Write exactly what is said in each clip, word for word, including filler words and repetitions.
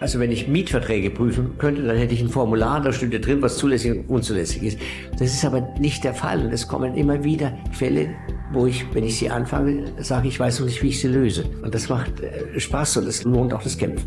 Also wenn ich Mietverträge prüfen könnte, dann hätte ich ein Formular, da stünde drin, was zulässig und unzulässig ist. Das ist aber nicht der Fall. Und es kommen immer wieder Fälle, wo ich, wenn ich sie anfange, sage, ich weiß noch nicht, wie ich sie löse. Und das macht Spaß und es lohnt auch das Kämpfen.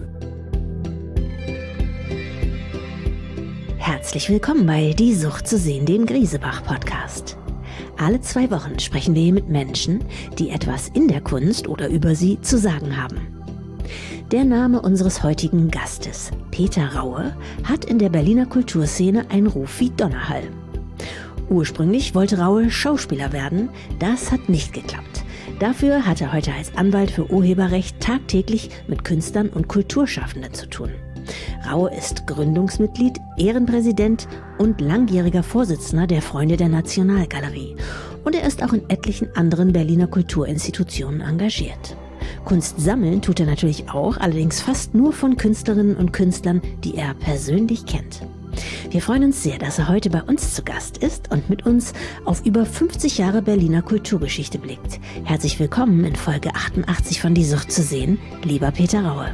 Herzlich willkommen bei Die Sucht zu sehen, dem Griesebach-Podcast. Alle zwei Wochen sprechen wir hier mit Menschen, die etwas in der Kunst oder über sie zu sagen haben. Der Name unseres heutigen Gastes, Peter Raue, hat in der Berliner Kulturszene einen Ruf wie Donnerhall. Ursprünglich wollte Raue Schauspieler werden, das hat nicht geklappt. Dafür hat er heute als Anwalt für Urheberrecht tagtäglich mit Künstlern und Kulturschaffenden zu tun. Raue ist Gründungsmitglied, Ehrenpräsident und langjähriger Vorsitzender der Freunde der Nationalgalerie. Und er ist auch in etlichen anderen Berliner Kulturinstitutionen engagiert. Kunst sammeln tut er natürlich auch, allerdings fast nur von Künstlerinnen und Künstlern, die er persönlich kennt. Wir freuen uns sehr, dass er heute bei uns zu Gast ist und mit uns auf über fünfzig Jahre Berliner Kulturgeschichte blickt. Herzlich willkommen in Folge achtundachtzig von Die Sucht zu sehen, lieber Peter Raue.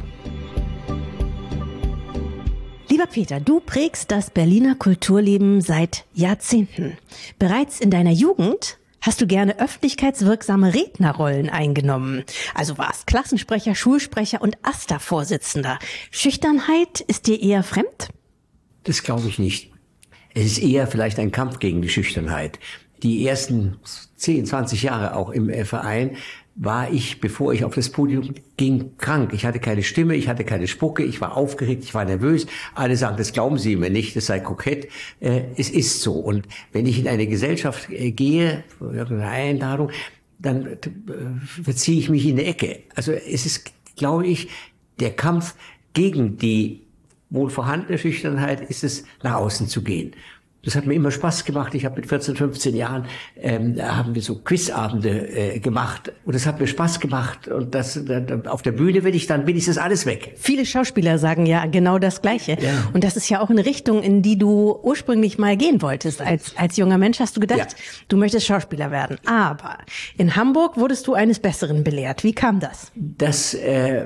Lieber Peter, du prägst das Berliner Kulturleben seit Jahrzehnten. Bereits in deiner Jugend hast du gerne öffentlichkeitswirksame Rednerrollen eingenommen. Also warst Klassensprecher, Schulsprecher und A S tA-Vorsitzender. Schüchternheit ist dir eher fremd? Das glaube ich nicht. Es ist eher vielleicht ein Kampf gegen die Schüchternheit. Die ersten zehn, zwanzig Jahre auch im Verein war ich, bevor ich auf das Podium ging, krank. Ich hatte keine Stimme, ich hatte keine Spucke, ich war aufgeregt, ich war nervös. Alle sagen, das glauben Sie mir nicht, das sei kokett. Äh, es ist so. Und wenn ich in eine Gesellschaft äh, gehe, eine Einladung, dann äh, verziehe ich mich in die Ecke. Also es ist, glaube ich, der Kampf gegen die wohl vorhandene Schüchternheit ist es, nach außen zu gehen. Das hat mir immer Spaß gemacht. Ich habe mit vierzehn, fünfzehn Jahren, ähm, da haben wir so Quizabende äh, gemacht. Und das hat mir Spaß gemacht. Und das da, auf der Bühne, wenn ich dann bin, ist das alles weg. Viele Schauspieler sagen ja genau das Gleiche. Ja. Und das ist ja auch eine Richtung, in die du ursprünglich mal gehen wolltest. Als, als junger Mensch hast du gedacht, ja, du möchtest Schauspieler werden. Aber in Hamburg wurdest du eines Besseren belehrt. Wie kam das? Das äh,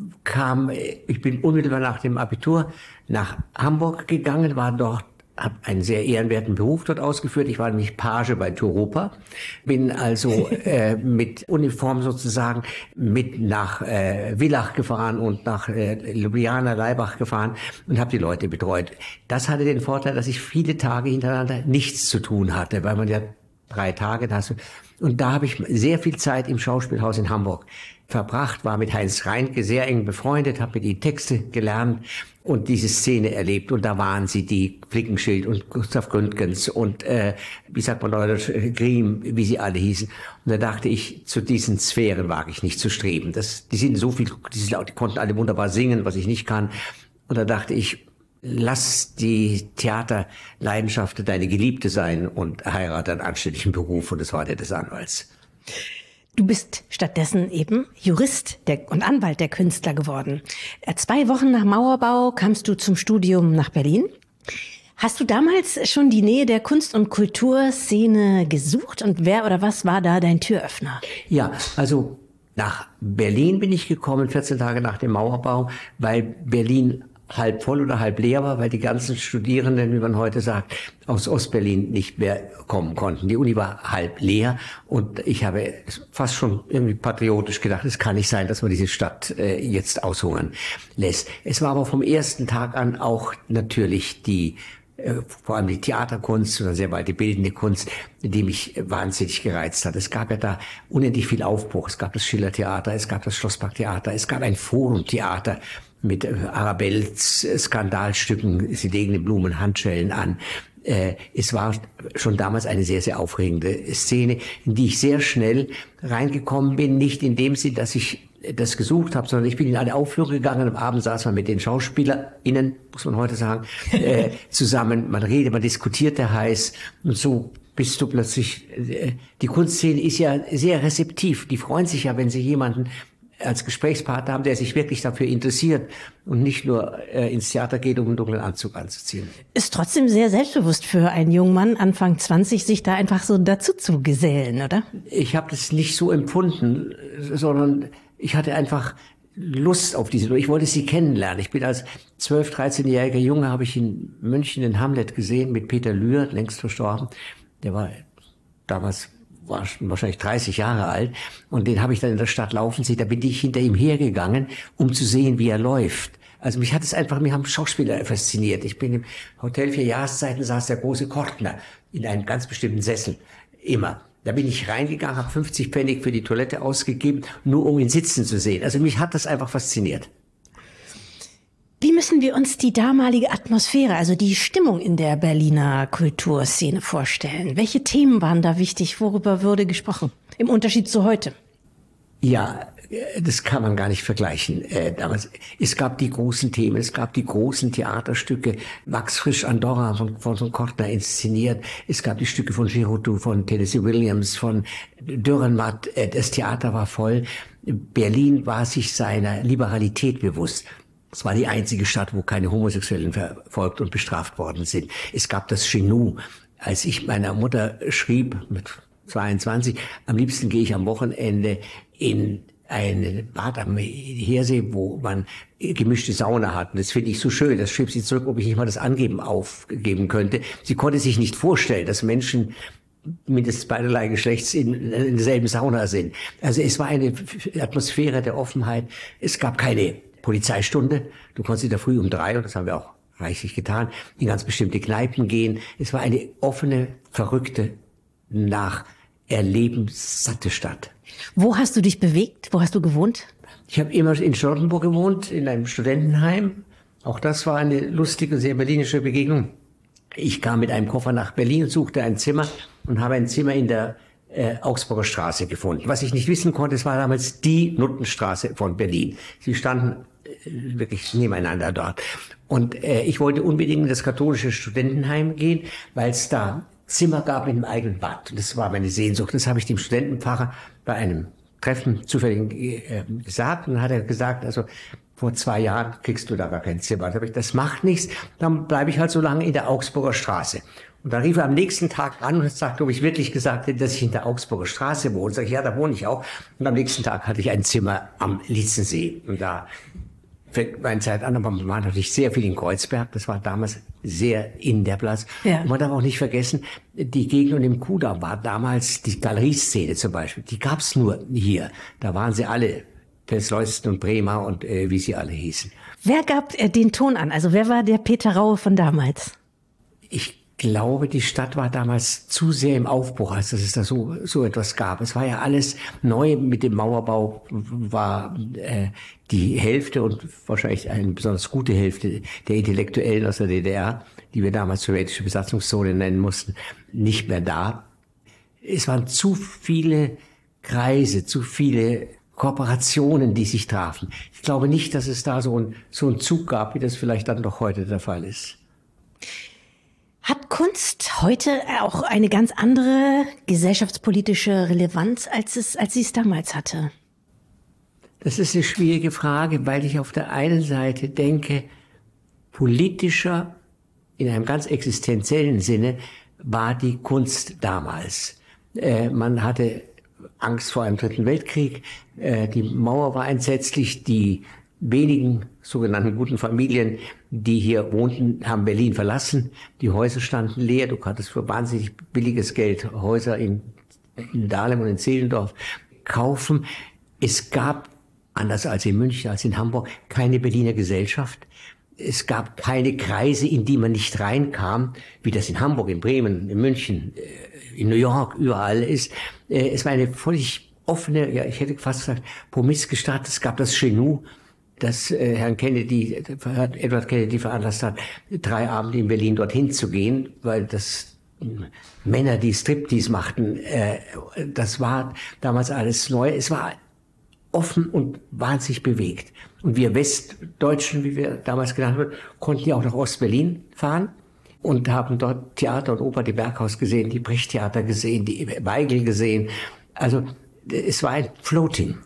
kam, ich bin unmittelbar nach dem Abitur nach Hamburg gegangen, war dort, habe einen sehr ehrenwerten Beruf dort ausgeführt. Ich war nämlich Page bei Turopa, bin also äh, mit Uniform sozusagen mit nach äh, Villach gefahren und nach äh, Ljubljana, Laibach gefahren und habe die Leute betreut. Das hatte den Vorteil, dass ich viele Tage hintereinander nichts zu tun hatte, weil man ja drei Tage da hast. Und da habe ich sehr viel Zeit im Schauspielhaus in Hamburg verbracht, war mit Heinz Reinke sehr eng befreundet, habe mit ihm Texte gelernt und diese Szene erlebt. Und da waren sie, die Flickenschild und Gustav Gründgens und, äh, wie sagt man Neudeutsch, Griem, wie sie alle hießen. Und da dachte ich, zu diesen Sphären wage ich nicht zu streben. Das, die sind so viel, die, sind, die konnten alle wunderbar singen, was ich nicht kann. Und da dachte ich, lass die Theaterleidenschaft deine Geliebte sein und heirate einen anständigen Beruf. Und das war der des Anwalts. Du bist stattdessen eben Jurist der, und Anwalt der Künstler geworden. Zwei Wochen nach Mauerbau kamst du zum Studium nach Berlin. Hast du damals schon die Nähe der Kunst- und Kulturszene gesucht? Und wer oder was war da dein Türöffner? Ja, also nach Berlin bin ich gekommen, vierzehn Tage nach dem Mauerbau, weil Berlin halb voll oder halb leer war, weil die ganzen Studierenden, wie man heute sagt, aus Ostberlin nicht mehr kommen konnten. Die Uni war halb leer und ich habe fast schon irgendwie patriotisch gedacht, es kann nicht sein, dass man diese Stadt äh, jetzt aushungern lässt. Es war aber vom ersten Tag an auch natürlich die äh, vor allem die Theaterkunst oder sehr bald die bildende Kunst, die mich wahnsinnig gereizt hat. Es gab ja da unendlich viel Aufbruch. Es gab das Schillertheater, es gab das Schlossparktheater, es gab ein Forumtheater mit Arabells Skandalstücken, sie legen die Blumen Handschellen an. Äh, es war schon damals eine sehr, sehr aufregende Szene, in die ich sehr schnell reingekommen bin. Nicht in dem Sinn, dass ich das gesucht habe, sondern ich bin in eine Aufführung gegangen. Am Abend saß man mit den SchauspielerInnen, muss man heute sagen, äh, zusammen. Man redet, man diskutierte heiß und so bist du plötzlich, äh, die Kunstszene ist ja sehr rezeptiv. Die freuen sich ja, wenn sie jemanden als Gesprächspartner haben, der sich wirklich dafür interessiert und nicht nur äh, ins Theater geht, um einen dunklen Anzug anzuziehen. Ist trotzdem sehr selbstbewusst für einen jungen Mann, Anfang zwanzig, sich da einfach so dazu zu gesellen, oder? Ich habe das nicht so empfunden, sondern ich hatte einfach Lust auf diese, ich wollte sie kennenlernen. Ich bin als zwölf-, dreizehnjähriger Junge, habe ich in München den Hamlet gesehen mit Peter Lühr, längst verstorben. Der war damals war schon wahrscheinlich dreißig Jahre alt. Und den habe ich dann in der Stadt laufen sehen. Da bin ich hinter ihm hergegangen, um zu sehen, wie er läuft. Also mich hat es einfach, mir haben Schauspieler fasziniert. Ich bin im Hotel Vier Jahreszeiten, saß der große Kortner in einem ganz bestimmten Sessel. Immer. Da bin ich reingegangen, habe fünfzig Pfennig für die Toilette ausgegeben, nur um ihn sitzen zu sehen. Also mich hat das einfach fasziniert. Wie müssen wir uns die damalige Atmosphäre, also die Stimmung in der Berliner Kulturszene vorstellen? Welche Themen waren da wichtig? Worüber wurde gesprochen? Im Unterschied zu heute? Ja, das kann man gar nicht vergleichen. Äh, damals, es gab die großen Themen, es gab die großen Theaterstücke, Max Frisch Andorra von, von, von Kortner inszeniert, es gab die Stücke von Giroud, von Tennessee Williams, von Dürrenmatt, äh, das Theater war voll. Berlin war sich seiner Liberalität bewusst. Es war die einzige Stadt, wo keine Homosexuellen verfolgt und bestraft worden sind. Es gab das Genu. Als ich meiner Mutter schrieb, mit zweiundzwanzig, am liebsten gehe ich am Wochenende in ein Bad am Heersee, wo man gemischte Sauna hat. Und das finde ich so schön. Das schrieb sie zurück, ob ich nicht mal das Angeben aufgeben könnte. Sie konnte sich nicht vorstellen, dass Menschen mindestens beiderlei Geschlechts in, in derselben Sauna sind. Also es war eine Atmosphäre der Offenheit. Es gab keine Polizeistunde. Du konntest in der Früh um drei, und das haben wir auch reichlich getan, in ganz bestimmte Kneipen gehen. Es war eine offene, verrückte, nach Erleben satte Stadt. Wo hast du dich bewegt? Wo hast du gewohnt? Ich habe immer in Charlottenburg gewohnt, in einem Studentenheim. Auch das war eine lustige, sehr berlinische Begegnung. Ich kam mit einem Koffer nach Berlin und suchte ein Zimmer und habe ein Zimmer in der äh, Augsburger Straße gefunden. Was ich nicht wissen konnte, es war damals die Nuttenstraße von Berlin. Sie standen äh, wirklich nebeneinander dort. Und äh, ich wollte unbedingt in das katholische Studentenheim gehen, weil es da Zimmer gab mit einem eigenen Bad. Und das war meine Sehnsucht. Das habe ich dem Studentenpfarrer bei einem Treffen zufällig äh, gesagt. Und dann hat er gesagt, also vor zwei Jahren kriegst du da gar kein Zimmer. Da habe ich, das macht nichts, dann bleibe ich halt so lange in der Augsburger Straße. Und dann rief er am nächsten Tag an und sagte, ob ich wirklich gesagt hätte, dass ich in der Augsburger Straße wohne. Sag ich, ja, da wohne ich auch. Und am nächsten Tag hatte ich ein Zimmer am Lietzensee. Und da fängt meine Zeit an, aber man war natürlich sehr viel in Kreuzberg. Das war damals sehr in der Platz. Ja. Und man darf auch nicht vergessen, die Gegend und im Kudamm war damals die Galerieszene zum Beispiel. Die gab's nur hier. Da waren sie alle, Pelsleusten und Bremer und äh, wie sie alle hießen. Wer gab äh, den Ton an? Also wer war der Peter Raue von damals? Ich glaube, die Stadt war damals zu sehr im Aufbruch, als dass es da so, so etwas gab. Es war ja alles neu. Mit dem Mauerbau war äh, die Hälfte und wahrscheinlich eine besonders gute Hälfte der Intellektuellen aus der D D R, die wir damals sowjetische Besatzungszone nennen mussten, nicht mehr da. Es waren zu viele Kreise, zu viele Kooperationen, die sich trafen. Ich glaube nicht, dass es da so ein, so ein Zug gab, wie das vielleicht dann doch heute der Fall ist. Hat Kunst heute auch eine ganz andere gesellschaftspolitische Relevanz, als es, als sie es damals hatte? Das ist eine schwierige Frage, weil ich auf der einen Seite denke, politischer, in einem ganz existenziellen Sinne, war die Kunst damals. Äh, man hatte Angst vor einem dritten Weltkrieg, äh, die Mauer war entsetzlich, die wenigen sogenannten guten Familien, die hier wohnten, haben Berlin verlassen. Die Häuser standen leer. Du konntest für wahnsinnig billiges Geld Häuser in, in Dahlem und in Zehlendorf kaufen. Es gab, anders als in München, als in Hamburg, keine Berliner Gesellschaft. Es gab keine Kreise, in die man nicht reinkam, wie das in Hamburg, in Bremen, in München, in New York, überall ist. Es war eine völlig offene, ja, ich hätte fast gesagt, promiske Stadt. Es gab das Genu, das äh, Herrn Kennedy, Edward Kennedy veranlasst hat, drei Abende in Berlin dorthin zu gehen, weil das äh, Männer, die Striptease machten, äh, das war damals alles neu. Es war offen und wahnsinnig bewegt. Und wir Westdeutschen, wie wir damals genannt wurden, konnten ja auch nach Ostberlin fahren und haben dort Theater und Oper, die Berghaus gesehen, die Brecht-Theater gesehen, die Weigel gesehen. Also es war ein Floating.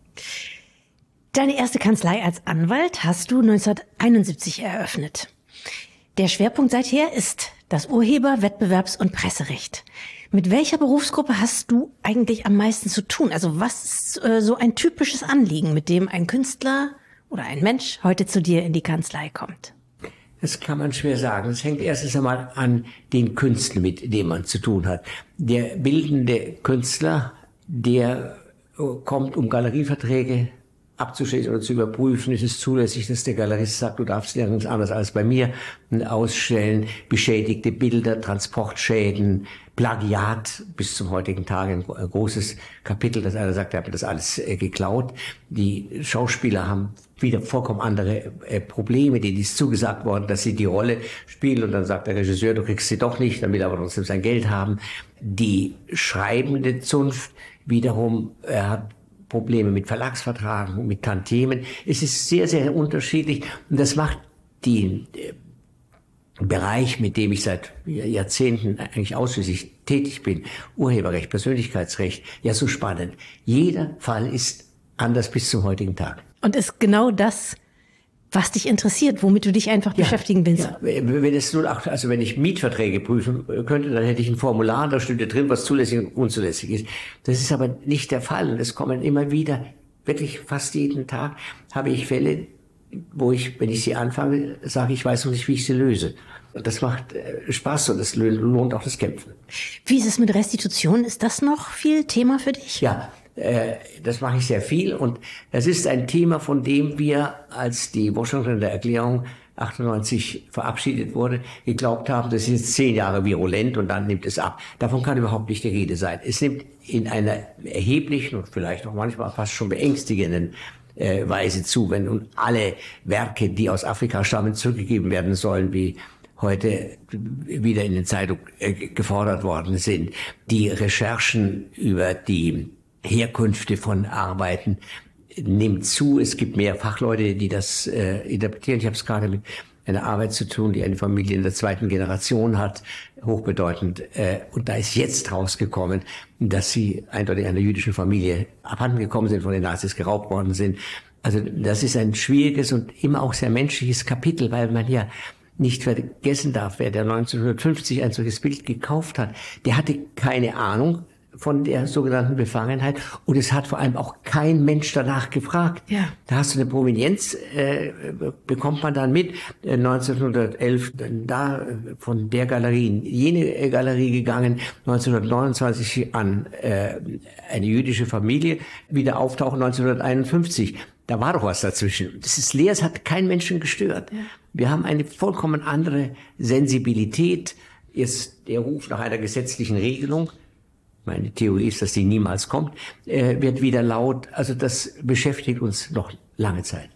Deine erste Kanzlei als Anwalt hast du neunzehnhunderteinundsiebzig eröffnet. Der Schwerpunkt seither ist Das Urheber-, Wettbewerbs- und Presserecht. Mit welcher Berufsgruppe hast du eigentlich am meisten zu tun? Also was ist äh, so ein typisches Anliegen, mit dem ein Künstler oder ein Mensch heute zu dir in die Kanzlei kommt? Das kann man schwer sagen. Es hängt erstens einmal an den Künstlern, mit denen man zu tun hat. Der bildende Künstler, der kommt, um Galerieverträge abzuschließen oder zu überprüfen, ist es zulässig, dass der Galerist sagt, du darfst nirgends anders als bei mir ausstellen, beschädigte Bilder, Transportschäden, Plagiat, bis zum heutigen Tage ein großes Kapitel, dass einer sagt, er hat das alles äh, geklaut. Die Schauspieler haben wieder vollkommen andere äh, Probleme, denen ist zugesagt worden, dass sie die Rolle spielen und dann sagt der Regisseur, du kriegst sie doch nicht, dann will er aber trotzdem sein Geld haben. Die schreibende Zunft wiederum äh, hat Probleme mit Verlagsvertragen, mit Tantiemen. Es ist sehr, sehr unterschiedlich und das macht den äh, Bereich, mit dem ich seit Jahrzehnten eigentlich ausschließlich tätig bin, Urheberrecht, Persönlichkeitsrecht, ja so spannend. Jeder Fall ist anders bis zum heutigen Tag. Und ist genau das, was dich interessiert, womit du dich einfach ja, beschäftigen willst. Ja. Wenn es nun auch, also wenn ich Mietverträge prüfen könnte, dann hätte ich ein Formular, da stünde drin, was zulässig und unzulässig ist. Das ist aber nicht der Fall. Und es kommen immer wieder, wirklich fast jeden Tag, habe ich Fälle, wo ich, wenn ich sie anfange, sage, ich weiß noch nicht, wie ich sie löse. Und das macht äh, Spaß und das lohnt auch das Kämpfen. Wie ist es mit Restitution? Ist das noch viel Thema für dich? Ja, äh, das mache ich sehr viel und das ist ein Thema, von dem wir, als die Washingtoner Erklärung achtundneunzig verabschiedet wurde, geglaubt haben, das ist jetzt zehn Jahre virulent und dann nimmt es ab. Davon kann überhaupt nicht die Rede sein. Es nimmt in einer erheblichen und vielleicht auch manchmal fast schon beängstigenden äh, Weise zu, wenn nun alle Werke, die aus Afrika stammen, zurückgegeben werden sollen, wie heute wieder in den Zeitungen äh, gefordert worden sind. Die Recherchen über die Herkünfte von Arbeiten nimmt zu. Es gibt mehr Fachleute, die das äh, interpretieren. Ich habe es gerade mit einer Arbeit zu tun, die eine Familie in der zweiten Generation hat, hochbedeutend. Äh, und da ist jetzt rausgekommen, dass sie eindeutig einer jüdischen Familie abhanden gekommen sind, von den Nazis geraubt worden sind. Also das ist ein schwieriges und immer auch sehr menschliches Kapitel, weil man ja nicht vergessen darf, wer der neunzehnhundertfünfzig ein solches Bild gekauft hat, der hatte keine Ahnung von der sogenannten Befangenheit und es hat vor allem auch kein Mensch danach gefragt. Ja. Da hast du eine Provenienz, äh, bekommt man dann mit, äh, neunzehnhundertelf da äh, von der Galerie in jene äh, Galerie gegangen, neunzehnhundertneunundzwanzig an äh, eine jüdische Familie, wieder auftauchen neunzehnhunderteinundfünfzig. Da war doch was dazwischen. Das ist leer, es hat keinen Menschen gestört. Ja. Wir haben eine vollkommen andere Sensibilität. Jetzt der Ruf nach einer gesetzlichen Regelung, meine Theorie ist, dass die niemals kommt, äh, wird wieder laut. Also das beschäftigt uns noch lange Zeit.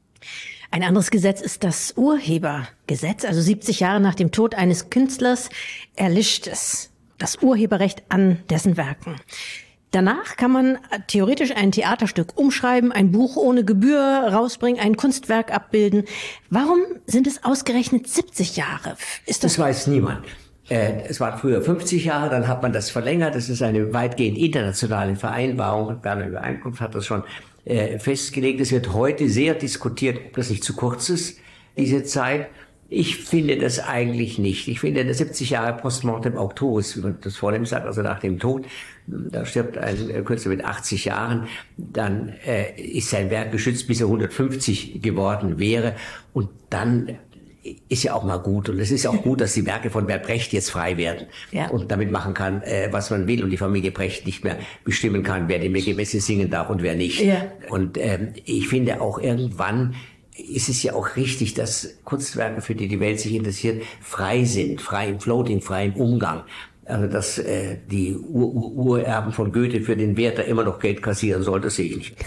Ein anderes Gesetz ist das Urhebergesetz. Also siebzig Jahre nach dem Tod eines Künstlers erlischt es, das Urheberrecht an dessen Werken. Danach kann man theoretisch ein Theaterstück umschreiben, ein Buch ohne Gebühr rausbringen, ein Kunstwerk abbilden. Warum sind es ausgerechnet siebzig Jahre? Ist das, das weiß niemand. Es waren früher fünfzig Jahre, dann hat man das verlängert. Das ist eine weitgehend internationale Vereinbarung. Berner Übereinkunft hat das schon äh, festgelegt. Es wird heute sehr diskutiert, ob das nicht zu kurz ist, diese Zeit. Ich finde das eigentlich nicht. Ich finde, der siebzig Jahre Postmortem Auctoris, wie man das vornehm sagt, also nach dem Tod, da stirbt ein Künstler mit achtzig Jahren, dann äh, ist sein Werk geschützt, bis er hundertfünfzig geworden wäre. Und dann ist ja auch mal gut. Und es ist ja auch gut, dass die Werke von Bert Brecht jetzt frei werden ja. und damit machen kann, äh, was man will und die Familie Brecht nicht mehr bestimmen kann, wer dem Gemesse singen darf und wer nicht. Ja. Und ähm, ich finde auch irgendwann ist es ja auch richtig, dass Kunstwerke, für die die Welt sich interessiert, frei sind, frei im Floating, frei im Umgang. Also dass äh, die Ur -Ur Urerben von Goethe für den Werther immer noch Geld kassieren soll, das sehe ich nicht.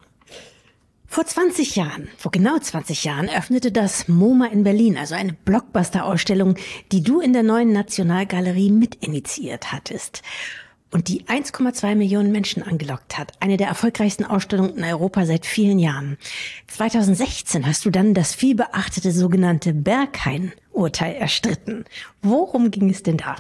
Vor zwanzig Jahren, vor genau zwanzig Jahren, öffnete das MoMA in Berlin, also eine Blockbuster-Ausstellung, die du in der Neuen Nationalgalerie mitinitiiert hattest und die eins Komma zwei Millionen Menschen angelockt hat. Eine der erfolgreichsten Ausstellungen in Europa seit vielen Jahren. zweitausendsechzehn hast du dann das vielbeachtete sogenannte Berghain-Urteil erstritten. Worum ging es denn da?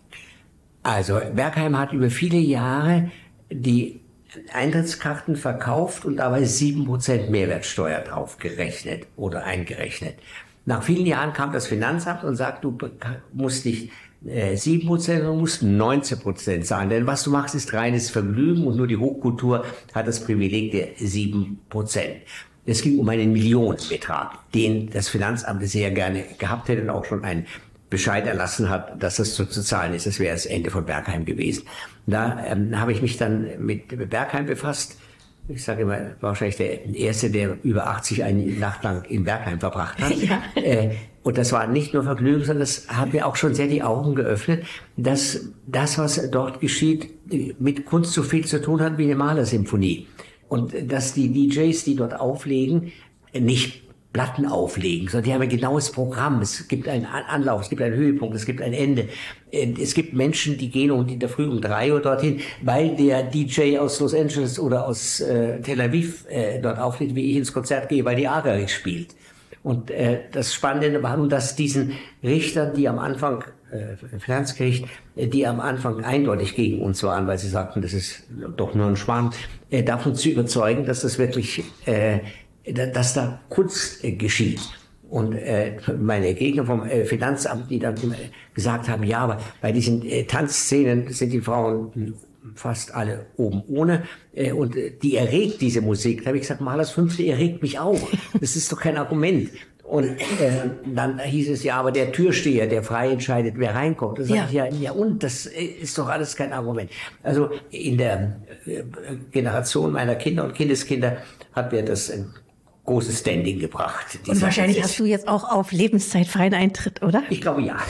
Also Berghain hat über viele Jahre die Eintrittskarten verkauft und dabei sieben Prozent Mehrwertsteuer drauf gerechnet oder eingerechnet. Nach vielen Jahren kam das Finanzamt und sagt, du musst nicht äh, sieben Prozent, du musst neunzehn Prozent zahlen. Denn was du machst, ist reines Vergnügen und nur die Hochkultur hat das Privileg der sieben Prozent. Es ging um einen Millionenbetrag, den das Finanzamt sehr gerne gehabt hätte und auch schon einen Bescheid erlassen hat, dass das zu, zu zahlen ist. Das wäre das Ende von Bergheim gewesen. Da ähm, habe ich mich dann mit Bergheim befasst. Ich sage immer, wahrscheinlich der Erste, der über achtzig eine Nacht lang in Bergheim verbracht hat. Ja. Äh, und das war nicht nur Vergnügen, sondern das hat mir auch schon sehr die Augen geöffnet, dass das, was dort geschieht, mit Kunst so viel zu tun hat wie eine Malersymphonie. Und dass die D Js, die dort auflegen, nicht Platten auflegen, sondern die haben ein genaues Programm. Es gibt einen Anlauf, es gibt einen Höhepunkt, es gibt ein Ende. Es gibt Menschen, die gehen um in der Früh um drei Uhr dorthin, weil der D J aus Los Angeles oder aus äh, Tel Aviv äh, dort auflegt, wie ich ins Konzert gehe, weil die Agaris spielt. Und äh, das Spannende war nun, dass diesen Richtern, die am Anfang, äh, Finanzgericht, die am Anfang eindeutig gegen uns waren, weil sie sagten, das ist doch nur ein Schmarrn, äh, davon zu überzeugen, dass das wirklich, äh, dass da Kunst äh, geschieht. Und äh, meine Gegner vom äh, Finanzamt, die dann immer gesagt haben, ja, aber bei diesen äh, Tanzszenen sind die Frauen fast alle oben ohne äh, und äh, die erregt diese Musik. Da habe ich gesagt, mal das Fünfte erregt mich auch. Das ist doch kein Argument. Und äh, dann hieß es, ja, aber der Türsteher, der frei entscheidet, wer reinkommt. Da sage ich, ja, ja, und das ist doch alles kein Argument. Also in der äh, Generation meiner Kinder und Kindeskinder hat mir das ein großes Standing gebracht. Und wahrscheinlich Prozess. Hast du jetzt auch auf Lebenszeit freien Eintritt, oder? Ich glaube, ja.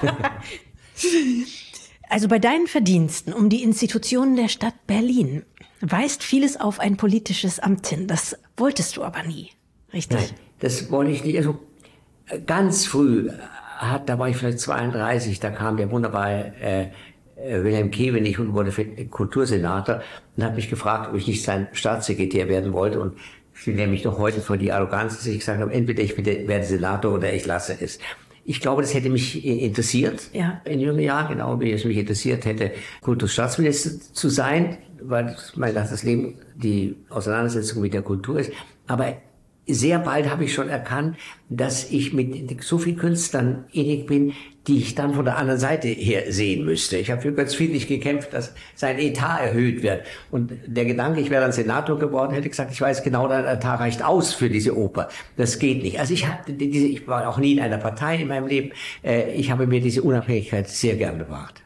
Also bei deinen Verdiensten um die Institutionen der Stadt Berlin weist vieles auf ein politisches Amt hin. Das wolltest du aber nie, richtig? Nein, das wollte ich nicht. Also ganz früh, hat, da war ich vielleicht zweiunddreißig, da kam der wunderbare äh, Wilhelm Kevenich und wurde Kultursenator und hat mich gefragt, ob ich nicht sein Staatssekretär werden wollte. Und ich stelle mich doch heute vor die Arroganz, dass ich gesagt habe, entweder ich werde Senator oder ich lasse es. Ich glaube, das hätte mich interessiert, ja, in jungen Jahren, genau wie es mich interessiert hätte, Kultusstaatsminister zu sein, weil mein das Leben die Auseinandersetzung mit der Kultur ist. Aber sehr bald habe ich schon erkannt, dass ich mit so vielen Künstlern innig bin, die ich dann von der anderen Seite her sehen müsste. Ich habe für Götz Friedrich gekämpft, dass sein Etat erhöht wird. Und der Gedanke, ich wäre dann Senator geworden, hätte gesagt, ich weiß genau, dein Etat reicht aus für diese Oper. Das geht nicht. Also ich hatte diese, ich war auch nie in einer Partei in meinem Leben. Ich habe mir diese Unabhängigkeit sehr gern bewahrt.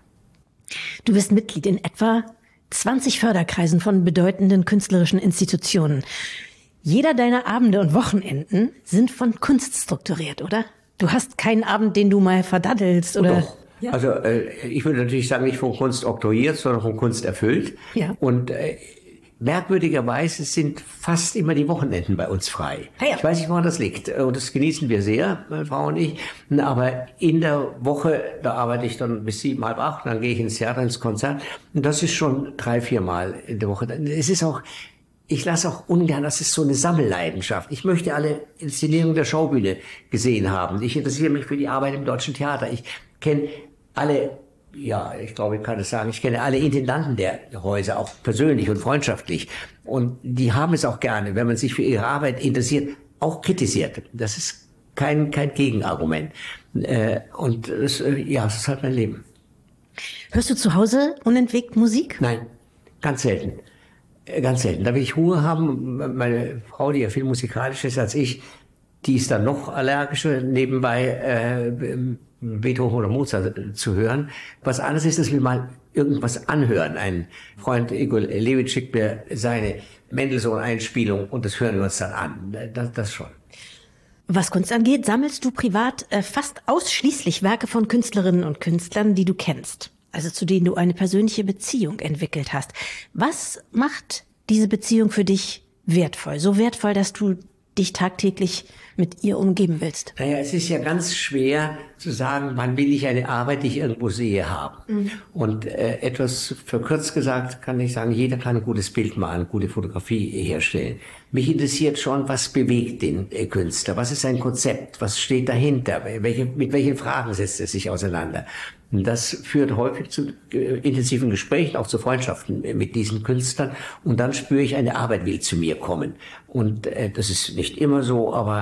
Du bist Mitglied in etwa zwanzig Förderkreisen von bedeutenden künstlerischen Institutionen. Jeder deiner Abende und Wochenenden sind von Kunst strukturiert, oder? Du hast keinen Abend, den du mal verdaddelst, oder? Doch. Ja. Also äh, ich würde natürlich sagen, nicht von Kunst oktroyiert, sondern von Kunst erfüllt. Ja. Und äh, merkwürdigerweise sind fast immer die Wochenenden bei uns frei. Ah ja. Ich weiß nicht, woran das liegt. Und das genießen wir sehr, meine Frau und ich. Aber in der Woche, da arbeite ich dann bis sieben, halb acht, dann gehe ich ins Theater, ins Konzert. Und das ist schon drei, vier Mal in der Woche. Es ist auch... Ich lasse auch ungern, das ist so eine Sammelleidenschaft. Ich möchte alle Inszenierungen der Schaubühne gesehen haben. Ich interessiere mich für die Arbeit im Deutschen Theater. Ich kenne alle, ja, ich glaube, ich kann es sagen, ich kenne alle Intendanten der Häuser, auch persönlich und freundschaftlich. Und die haben es auch gerne, wenn man sich für ihre Arbeit interessiert, auch kritisiert. Das ist kein, kein Gegenargument. Und das, ja, das ist halt mein Leben. Hörst du zu Hause unentwegt Musik? Nein, ganz selten. Ganz selten. Da will ich Ruhe haben. Meine Frau, die ja viel musikalischer ist als ich, die ist dann noch allergischer, nebenbei äh, Beethoven oder Mozart zu hören. Was anderes ist, dass wir mal irgendwas anhören. Ein Freund, Igor Levit, schickt mir seine Mendelssohn-Einspielung und das hören wir uns dann an. Das, das schon. Was Kunst angeht, sammelst du privat äh, fast ausschließlich Werke von Künstlerinnen und Künstlern, die du kennst. Also zu denen du eine persönliche Beziehung entwickelt hast. Was macht diese Beziehung für dich wertvoll? So wertvoll, dass du dich tagtäglich mit ihr umgeben willst? Naja, es ist ja ganz schwer zu sagen, wann will ich eine Arbeit, die ich irgendwo sehe, haben. Mhm. Und äh, etwas verkürzt gesagt kann ich sagen, jeder kann ein gutes Bild malen, gute Fotografie herstellen. Mich interessiert schon, was bewegt den äh, Künstler? Was ist sein Konzept? Was steht dahinter? Welche, mit welchen Fragen setzt er sich auseinander? Das führt häufig zu äh, intensiven Gesprächen, auch zu Freundschaften mit diesen Künstlern. Und dann spüre ich, eine Arbeit will zu mir kommen. Und äh, das ist nicht immer so, aber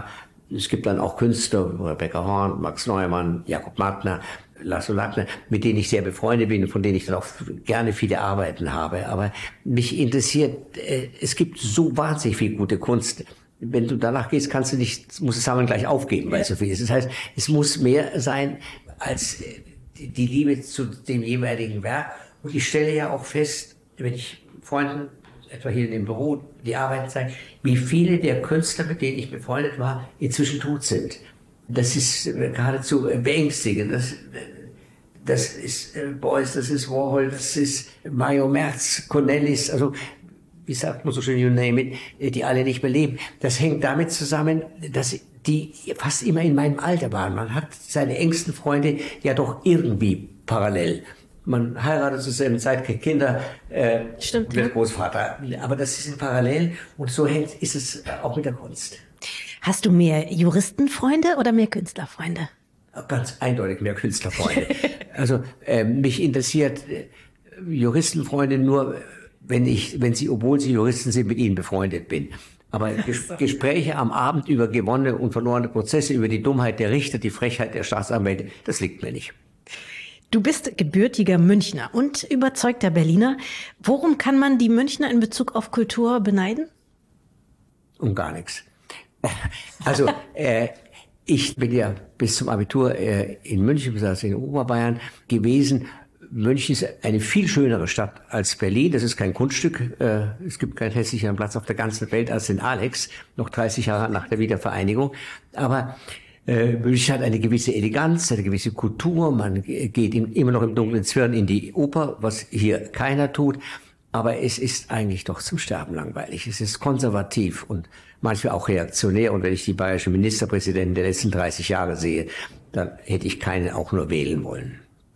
es gibt dann auch Künstler, Rebecca Horn, Max Neumann, Jakob Magner, Laszlo Lackner, mit denen ich sehr befreundet bin und von denen ich dann auch gerne viele Arbeiten habe. Aber mich interessiert, äh, es gibt so wahnsinnig viel gute Kunst. Wenn du danach gehst, kannst du nicht, musst das Sammeln gleich aufgeben, weil es so viel ist. Das heißt, es muss mehr sein als die Liebe zu dem jeweiligen Werk. Und ich stelle ja auch fest, wenn ich Freunden, etwa hier im Büro, die Arbeiten zeige, wie viele der Künstler, mit denen ich befreundet war, inzwischen tot sind. Das ist geradezu beängstigend. Das, das ist Beuys, das ist Warhol, das ist Mario Merz, Cornelis, also wie sagt man so schön, you name it, die alle nicht mehr leben. Das hängt damit zusammen, dass die fast immer in meinem Alter waren. Man hat seine engsten Freunde ja doch irgendwie parallel. Man heiratet zur selben Zeit, kriegt Kinder, äh, Stimmt, wird ja. Großvater. Aber das ist parallel und so hängt, ist es auch mit der Kunst. Hast du mehr Juristenfreunde oder mehr Künstlerfreunde? Ganz eindeutig mehr Künstlerfreunde. Also äh, mich interessiert äh, Juristenfreunde nur, wenn ich, wenn sie, obwohl sie Juristen sind, mit ihnen befreundet bin. Aber Ges so. Gespräche am Abend über gewonnene und verlorene Prozesse, über die Dummheit der Richter, die Frechheit der Staatsanwälte, das liegt mir nicht. Du bist gebürtiger Münchner und überzeugter Berliner. Worum kann man die Münchner in Bezug auf Kultur beneiden? Um gar nichts. Also äh, ich bin ja bis zum Abitur äh, in München, also in Oberbayern gewesen. München ist eine viel schönere Stadt als Berlin. Das ist kein Kunststück. Äh, es gibt keinen hässlicheren Platz auf der ganzen Welt als den Alex, noch dreißig Jahre nach der Wiedervereinigung. Aber äh, München hat eine gewisse Eleganz, eine gewisse Kultur. Man geht in, immer noch im dunklen Zwirn in die Oper, was hier keiner tut. Aber es ist eigentlich doch zum Sterben langweilig. Es ist konservativ und manchmal auch reaktionär. Und wenn ich die bayerischen Ministerpräsidenten der letzten dreißig Jahre sehe, dann hätte ich keinen auch nur wählen wollen.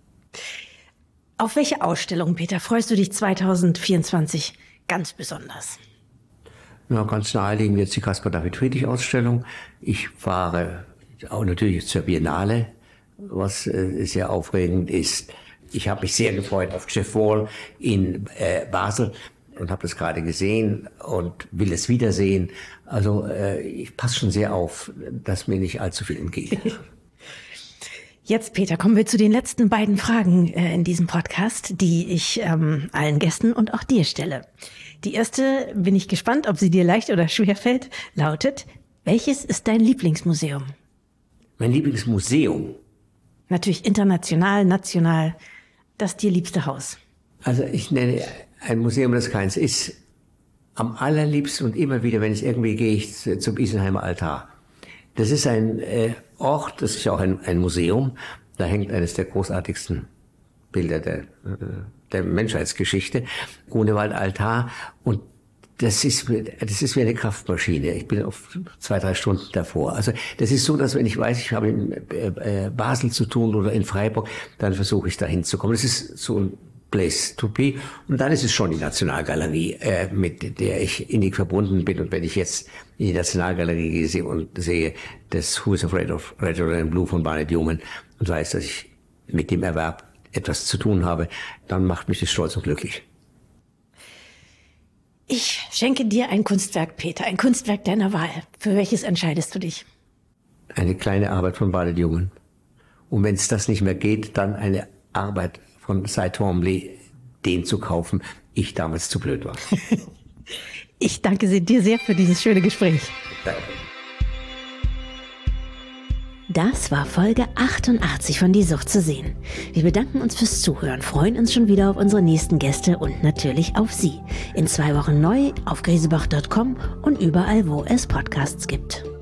Auf welche Ausstellung, Peter, freust du dich zwanzig vierundzwanzig ganz besonders? Ja, ganz nahe liegen jetzt die Caspar-David-Friedrich-Ausstellung. Ich fahre auch natürlich zur Biennale, was äh, sehr aufregend ist. Ich habe mich sehr gefreut auf Jeff Wall in äh, Basel und habe das gerade gesehen und will es wiedersehen. Also äh, ich passe schon sehr auf, dass mir nicht allzu viel entgeht. Jetzt, Peter, kommen wir zu den letzten beiden Fragen äh, in diesem Podcast, die ich ähm, allen Gästen und auch dir stelle. Die erste, bin ich gespannt, ob sie dir leicht oder schwer fällt, lautet: Welches ist dein Lieblingsmuseum? Mein Lieblingsmuseum? Natürlich international, national, das dir liebste Haus. Also ich nenne ein Museum, das keins ist. Am allerliebsten und immer wieder, wenn es irgendwie gehe, ich zum Isenheimer Altar. Das ist ein äh, Ort, das ist ja auch ein, ein Museum. Da hängt eines der großartigsten Bilder der, der Menschheitsgeschichte, Grunewald Altar. Und das ist, das ist wie eine Kraftmaschine. Ich bin auf zwei, drei Stunden davor. Also das ist so, dass wenn ich weiß, ich habe in äh, Basel zu tun oder in Freiburg, dann versuche ich da hinzukommen. Das ist so ein Place to be. Und dann ist es schon die Nationalgalerie, äh, mit der ich innig verbunden bin. Und wenn ich jetzt in die Nationalgalerie gehe und sehe das Who is Afraid of Red, Red and Blue von Barnett Newman und weiß, dass ich mit dem Erwerb etwas zu tun habe, dann macht mich das stolz und glücklich. Ich schenke dir ein Kunstwerk, Peter, ein Kunstwerk deiner Wahl. Für welches entscheidest du dich? Eine kleine Arbeit von Barnett Newman. Und wenn es das nicht mehr geht, dann eine Arbeit von Cy Twombly, den zu kaufen, ich damals zu blöd war. Ich danke dir sehr für dieses schöne Gespräch. Danke. Das war Folge achtundachtzig von Die Sucht zu sehen. Wir bedanken uns fürs Zuhören, freuen uns schon wieder auf unsere nächsten Gäste und natürlich auf Sie. In zwei Wochen neu auf griesebach Punkt com und überall, wo es Podcasts gibt.